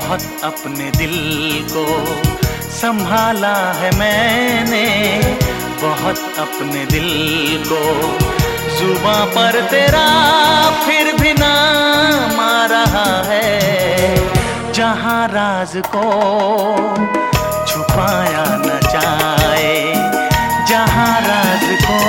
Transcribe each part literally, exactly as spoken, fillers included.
बहुत अपने दिल को संभाला है मैंने, बहुत अपने दिल को। जुबां पर तेरा फिर भी नाम आ रहा है, जहां राज को छुपाया न जाए, जहां राज को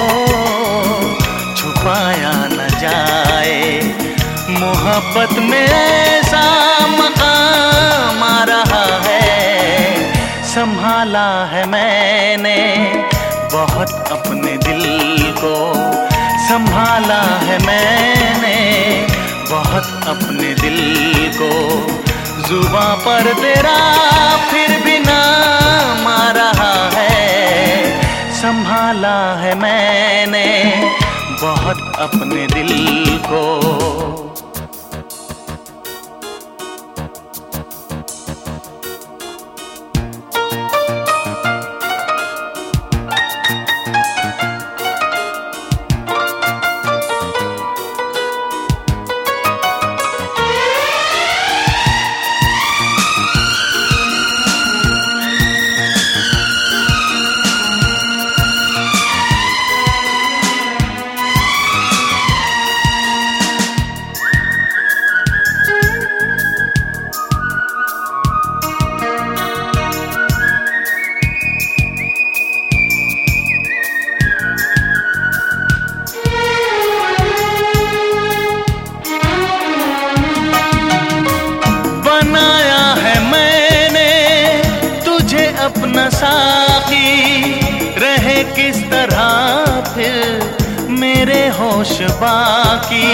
छुपाया न जाए। मोहब्बत में ऐसा मकाम आ रहा है, संभाला है मैंने बहुत अपने दिल को, संभाला है मैंने बहुत अपने दिल को। जुबां पर तेरा फिर भी नाम आ रहा है, संभाला है मैंने बहुत अपने दिल को। अपना साकी रहे किस तरह फिर मेरे होश बाकी।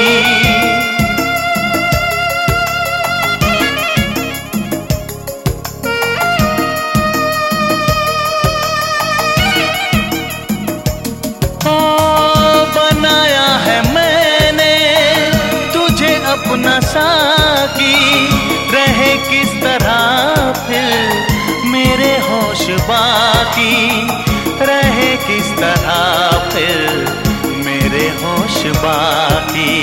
ओ बनाया है मैंने तुझे अपना साकी, रहे किस तरह फिर मेरे होश बाकी, रहे किस तरह फिर मेरे होश बाकी।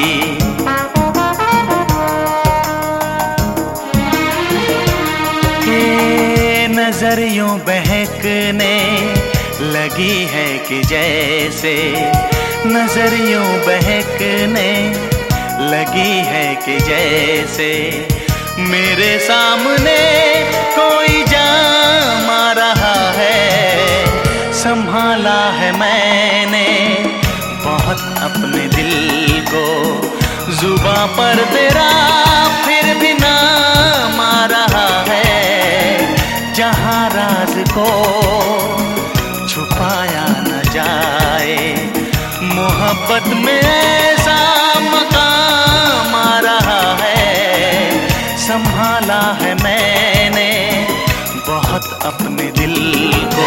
के नजर यूं बहकने लगी है कि जैसे, नजर यूं बहकने लगी है कि जैसे मेरे सामने कोई जाम आ रहा है। संभाला है मैंने बहुत अपने दिल को, जुबां पर तेरा फिर भी नाम आ रहा है, जहां राज को छुपाया न जाए। मोहब्बत में ऐसा मकाम आ रहा है, संभाला है मैंने बहुत अपने दिल को।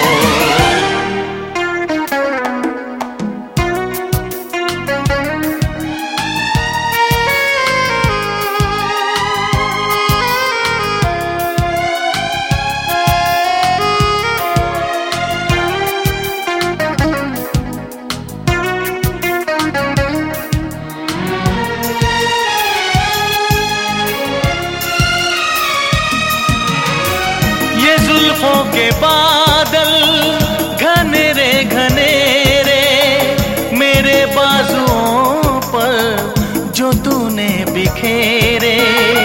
जुल्फों के बादल घने रे घने रे, मेरे बाजुओं पर जो तूने बिखेरे।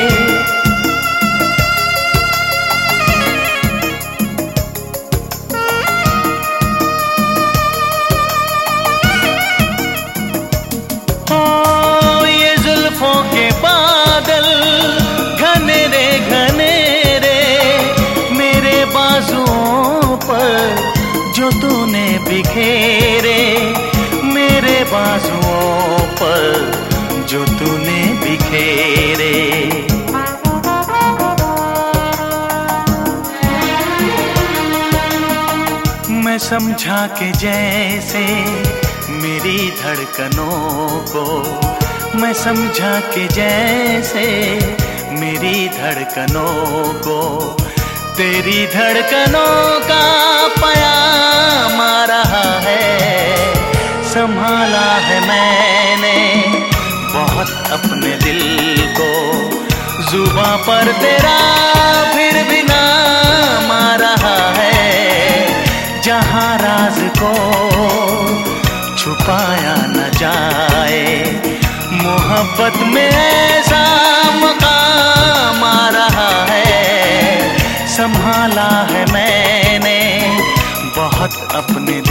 ओ ये जुल्फों के बादल घने रे घने बाजुओं पर जो तूने बिखेरे, मेरे बाजुओं पर जो तूने बिखेरे। मैं समझा कि जैसे मेरी धड़कनों को, मैं समझा कि जैसे मेरी धड़कनों को तेरी धड़कनों का पयाम आ रहा है। संभाला है मैंने बहुत अपने दिल को, जुबां पर तेरा भी मोहब्बत में ऐसा मकाम आ रहा है, संभाला है मैंने बहुत अपने